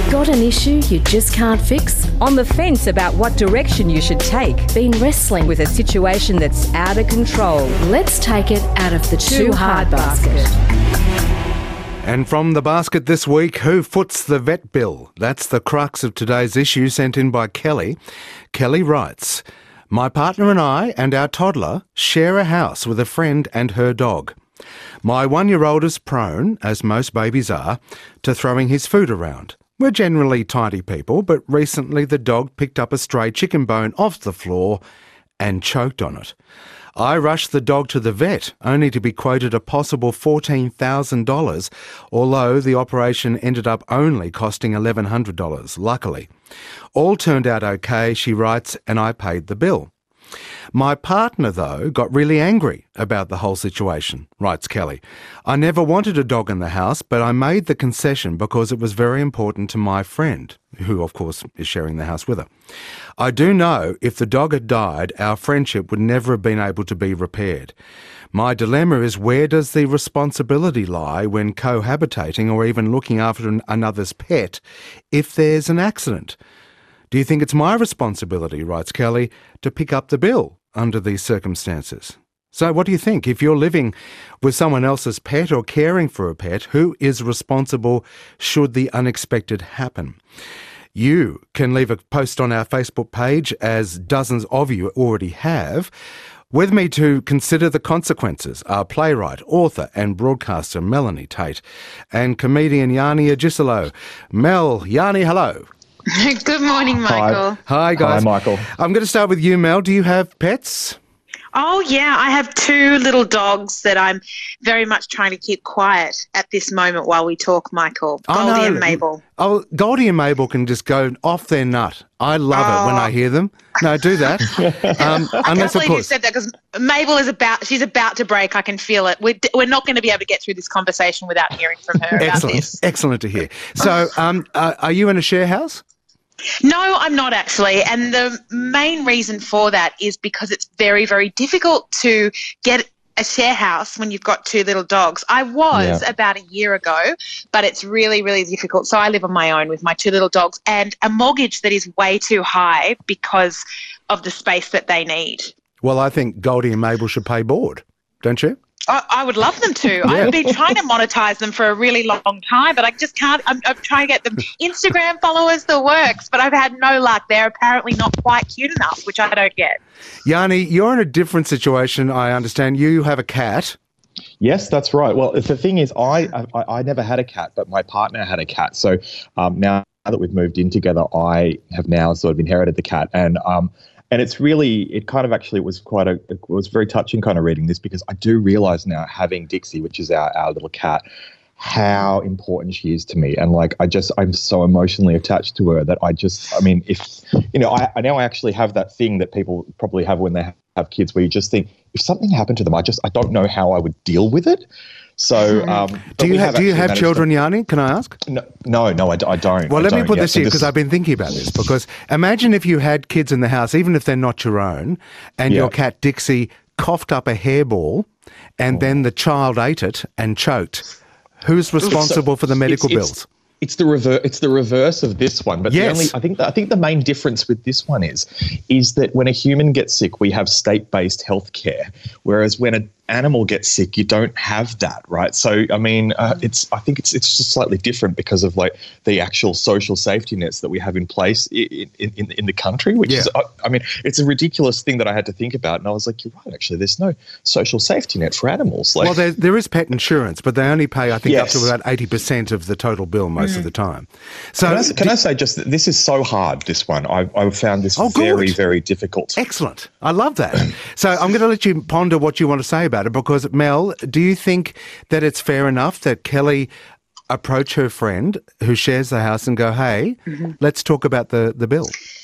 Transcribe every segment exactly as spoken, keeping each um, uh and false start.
Got an issue you just can't fix? On the fence about what direction you should take? Been wrestling With a situation that's out of control? Let's take it out of the too, Too hard, hard basket. And from the basket this week, who foots the vet bill? That's the crux of today's issue, sent in by Kelly. Kelly writes, "My partner and I and our toddler share a house with a friend and her dog. My one-year-old is prone, as most babies are, to throwing his food around. We're generally tidy people, but recently the dog picked up a stray chicken bone off the floor and choked on it. I rushed the dog to the vet, only to be quoted a possible fourteen thousand dollars, although the operation ended up only costing eleven hundred dollars, luckily. All turned out okay," she writes, "and I paid the bill. My partner, though, got really angry about the whole situation," writes Kelly. "I never wanted a dog in the house, but I made the concession because it was very important to my friend," who, of course, is sharing the house with her. "I do know if the dog had died, our friendship would never have been able to be repaired. My dilemma is, where does the responsibility lie when cohabitating or even looking after an- another's pet if there's an accident? Do you think it's my responsibility," writes Kelly, "to pick up the bill under these circumstances?" So what do you think? If you're living with someone else's pet or caring for a pet, who is responsible should the unexpected happen? You can leave a post on our Facebook page, as dozens of you already have. With me to consider the consequences are playwright, author and broadcaster Melanie Tate and comedian Yanni Agisilo. Mel, Yanni, hello. Good morning, Michael. Hi, guys. Hi, Michael. I'm going to start with you, Mel. Do you have pets? Oh, yeah, I have two little dogs that I'm very much trying to keep quiet at this moment while we talk, Michael. Oh, Goldie no. and Mabel. Oh, Goldie and Mabel can just go off their nut. I love Oh. it when I hear them. No, do that. um, I unless, can't of believe you course. said that, because Mabel is about, she's about to break. I can feel it. We're, we're not going to be able to get through this conversation without hearing from her about Excellent. this. Excellent to hear. So, um, uh, are you in a share house? No, I'm not actually. And the main reason for that is because it's very, very difficult to get a share house when you've got two little dogs. I was Yeah. about a year ago, but it's really, really difficult. So I live on my own with my two little dogs and a mortgage that is way too high because of the space that they need. Well, I think Goldie and Mabel should pay board, don't you? I, I would love them to. I've been trying to monetize them for a really long time, but I just can't. I'm, I'm trying to get them Instagram followers, the works, but I've had no luck. They're apparently not quite cute enough, which I don't get. Yanni, you're in a different situation, I understand. You have a cat. Yes, that's right. Well, the thing is, I, I I never had a cat, but my partner had a cat. So um, now that we've moved in together, I have now sort of inherited the cat, and um, and it's really, it kind of actually was quite a, it was very touching kind of reading this, because I do realise now, having Dixie, which is our our little cat, how important she is to me. And like, I just, I'm so emotionally attached to her that I just, I mean, if, you know, I, I now actually have that thing that people probably have when they have kids, where you just think, if something happened to them, I just, I don't know how I would deal with it. So, um, Do you, we ha- do you actually have managed children, to- Yanni? Can I ask? No, no, no I, d- I don't. Well, I let me don't put yet. this So here, because I've been thinking about this. Because imagine if you had kids in the house, even if they're not your own, and Yeah. your cat Dixie coughed up a hairball, and Oh. then the child ate it and choked. Who's responsible for the medical it's- bills? It's the reverse. It's the reverse of this one. But Yes. the only, I think, the, I think the main difference with this one is, is that when a human gets sick, we have state-based healthcare, whereas when an animal gets sick, you don't have that, right? So, I mean, uh, it's. I think it's it's just slightly different because of like the actual social safety nets that we have in place in in, in, in the country. Which Yeah. is, I, I mean, it's a ridiculous thing that I had to think about, and I was like, you're right. Actually, there's no social safety net for animals. Like, Well, there, there is pet insurance, but they only pay, I think, Yes. up to about eighty percent of the total bill most of the time. So, Can I, can I say just that this is so hard, this one. I, I found this Oh, good. very, very difficult. Excellent. I love that. So I'm going to let you ponder what you want to say about it, because, Mel, do you think that it's fair enough that Kelly approach her friend who shares the house and go, hey, let's talk about the, the bill?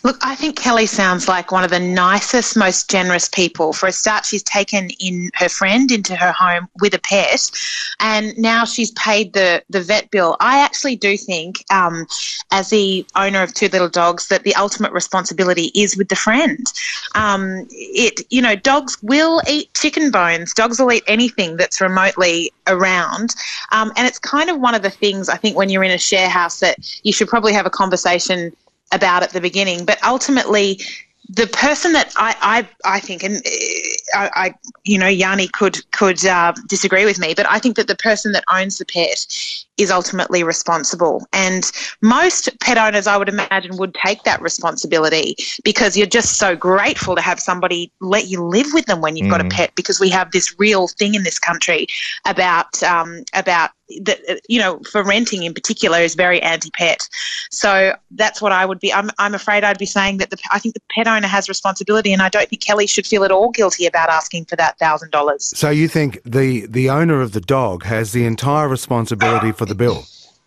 Look, I think Kelly sounds like one of the nicest, most generous people. For a start, she's taken in her friend into her home with a pet, and now she's paid the, the vet bill. I actually do think, um, as the owner of two little dogs, that the ultimate responsibility is with the friend. Um, it, you know, dogs will eat chicken bones. Dogs will eat anything that's remotely around. Um, and it's kind of one of the things, I think, when you're in a share house that you should probably have a conversation about at the beginning, but ultimately the person that I, I, I think, and I, I, you know, Yanni could could uh, disagree with me, but I think that the person that owns the pet is ultimately responsible. And most pet owners, I would imagine, would take that responsibility because you're just so grateful to have somebody let you live with them when you've mm. got a pet, because we have this real thing in this country about um, about that, you know, for renting in particular is very anti-pet. So that's what I would be. I'm, I'm afraid I'd be saying that the, I think the pet owner has responsibility, and I don't think Kelly should feel at all guilty about asking for that one thousand dollars. So you think the, the owner of the dog has the entire responsibility for the bill?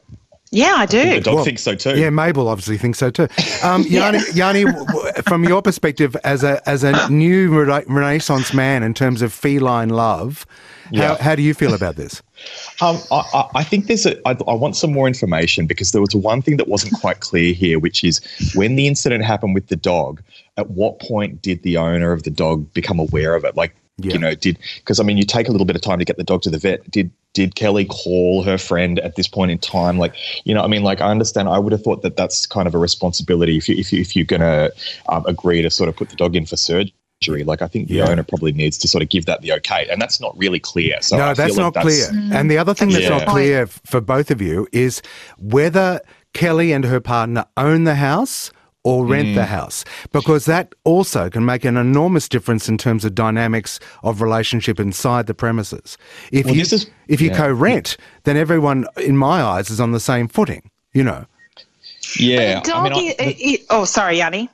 Yeah, I do. I think the dog well, thinks so too. Yeah, Mabel obviously thinks so too. Um, Yanni, Yanni, from your perspective as a as a new rena- Renaissance man in terms of feline love, yeah. how, how do you feel about this? Um, I, I think there's a. I, I want some more information, because there was one thing that wasn't quite clear here, which is when the incident happened with the dog, at what point did the owner of the dog become aware of it? Like, yeah. you know, did because I mean, you take a little bit of time to get the dog to the vet. Did did Kelly call her friend at this point in time? Like, you know, I mean, like I understand. I would have thought that that's kind of a responsibility if you if you if you're gonna um, agree to sort of put the dog in for surgery. Like, I think the yeah. owner probably needs to sort of give that the okay, and that's not really clear. So no, I that's feel not like that's, clear. Mm. And the other thing that's yeah. not clear for both of you is whether Kelly and her partner own the house or rent mm. the house, because that also can make an enormous difference in terms of dynamics of relationship inside the premises. If well, you is, if you yeah. co-rent, then everyone, in my eyes, is on the same footing. You know. Yeah. But a dog I mean, I, is, it, oh, sorry, Yanni.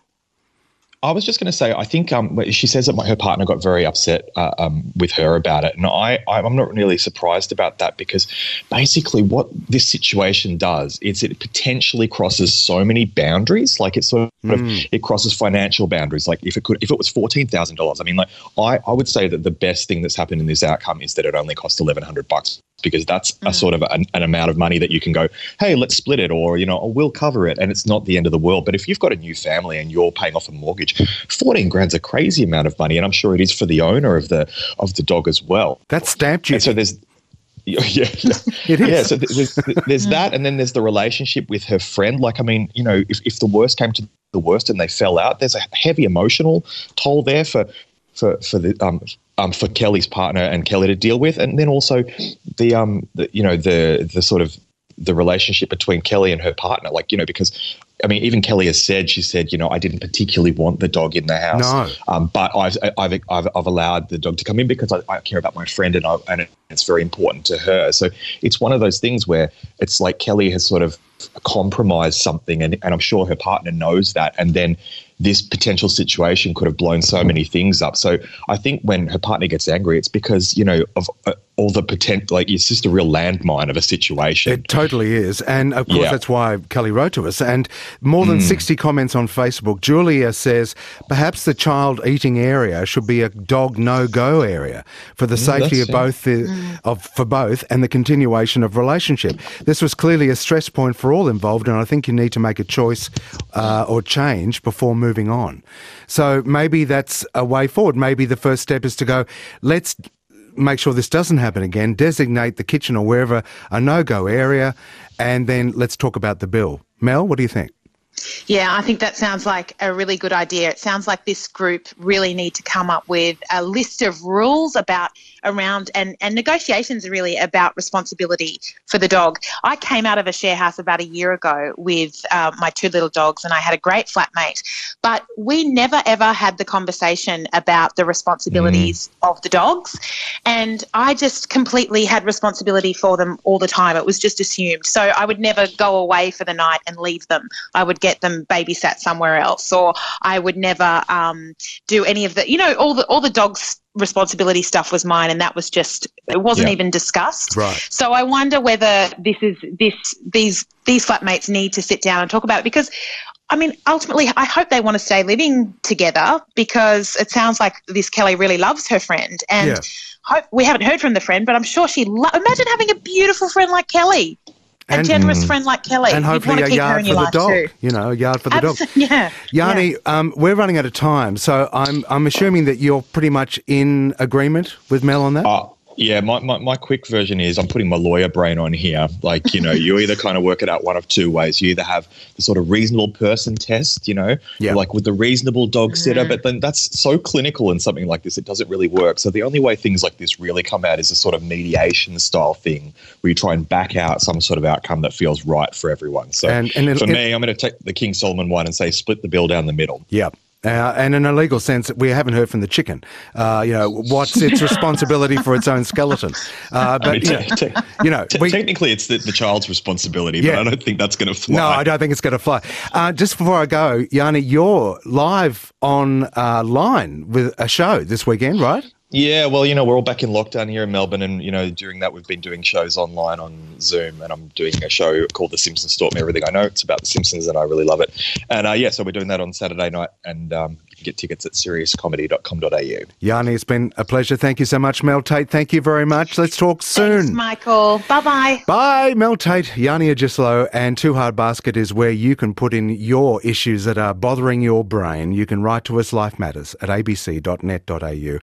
I was just going to say, I think um, she says that my, her partner got very upset uh, um, with her about it. And I, I'm not really surprised about that, because basically what this situation does is it potentially crosses so many boundaries. Like, it sort of, mm. it crosses financial boundaries. Like, if it could, if it was fourteen thousand dollars, I mean, like, I, I would say that the best thing that's happened in this outcome is that it only cost eleven hundred bucks, because that's mm. a sort of an, an amount of money that you can go, hey, let's split it, or, you know, oh, we'll cover it. And it's not the end of the world. But if you've got a new family and you're paying off a mortgage, fourteen grand's a crazy amount of money, and I'm sure it is for the owner of the of the dog as well. That's stamp duty. And so there's, yeah, yeah, it is. Yeah. So there's, there's that, and then there's the relationship with her friend. Like, I mean, you know, if, if the worst came to the worst and they fell out, there's a heavy emotional toll there for for for the um um for Kelly's partner and Kelly to deal with, and then also the um the, you know the the sort of the relationship between Kelly and her partner, like, you know, because I mean, even Kelly has said, she said, you know, I didn't particularly want the dog in the house, no. um, but I've, I've, I've, I've allowed the dog to come in because I, I care about my friend, and I, and it's very important to her. So it's one of those things where it's like Kelly has sort of compromised something, and, and I'm sure her partner knows that. And then this potential situation could have blown so many things up. So I think when her partner gets angry, it's because, you know, of uh, all the potential, like, it's just a real landmine of a situation. It totally is. And of course, yeah. that's why Kelly wrote to us. And more than mm. sixty comments on Facebook. Julia says, perhaps the child eating area should be a dog no-go area for the mm, safety of both the, mm. of for both and the continuation of relationship. This was clearly a stress point for all involved, and I think you need to make a choice uh, or change before moving on. So maybe that's a way forward. Maybe the first step is to go, let's make sure this doesn't happen again, designate the kitchen or wherever a no-go area, and then let's talk about the bill. Mel, what do you think? Yeah, I think that sounds like a really good idea. It sounds like this group really need to come up with a list of rules about around and, and negotiations really about responsibility for the dog. I came out of a share house about a year ago with uh, my two little dogs, and I had a great flatmate, but we never ever had the conversation about the responsibilities mm. of the dogs, and I just completely had responsibility for them all the time. It was just assumed. So I would never go away for the night and leave them. I would get them babysat somewhere else, or I would never um, do any of the, you know, all the all the dogs' responsibility stuff was mine, and that was just, it wasn't yeah. even discussed. Right. So I wonder whether this is this these these flatmates need to sit down and talk about it, because I mean, ultimately, I hope they want to stay living together because it sounds like this Kelly really loves her friend. And Yeah. hope, we haven't heard from the friend, but I'm sure she lo- imagine having a beautiful friend like Kelly, a And- generous friend like Kelly. And You'd hopefully want a to keep her yard in for your the life dog. too. You know, a yard for the dog. Abso- yeah. Yanni, yeah. um, we're running out of time, so I'm I'm assuming that you're pretty much in agreement with Mel on that? Uh, yeah, my, my, my quick version is I'm putting my lawyer brain on here. Like, you know, you either kind of work it out one of two ways. You either have the sort of reasonable person test, you know, Yeah. like with the reasonable dog sitter, but then that's so clinical in something like this, it doesn't really work. So the only way things like this really come out is a sort of mediation style thing where you try and back out some sort of outcome that feels right for everyone. So And- and it- for it- me, I'm going to take the King Solomon one and say split the bill down the middle. Yeah. Uh, and in a legal sense, we haven't heard from the chicken. Uh, you know, what's its responsibility for its own skeleton? Uh, but, I mean, you know, te- te- you know te- we, technically, it's the, the child's responsibility, Yeah. but I don't think that's going to fly. no, I don't think it's going to fly. Uh, just before I go, Yanni, you're live on uh, line with a show this weekend, right? Yeah, well, you know, we're all back in lockdown here in Melbourne, and, you know, during that we've been doing shows online on Zoom, and I'm doing a show called The Simpsons Taught Me Everything I Know. It's about The Simpsons, and I really love it. And, uh, yeah, so we're doing that on Saturday night, and um, you can get tickets at serious comedy dot com dot a u. Yanni, it's been a pleasure. Thank you so much. Mel Tate, thank you very much. Let's talk soon. Thanks, Michael. Bye-bye. Bye, Mel Tate, Yanni Agislo, and Too Hard Basket is where you can put in your issues that are bothering your brain. You can write to us, Life Matters, at a b c dot net dot a u.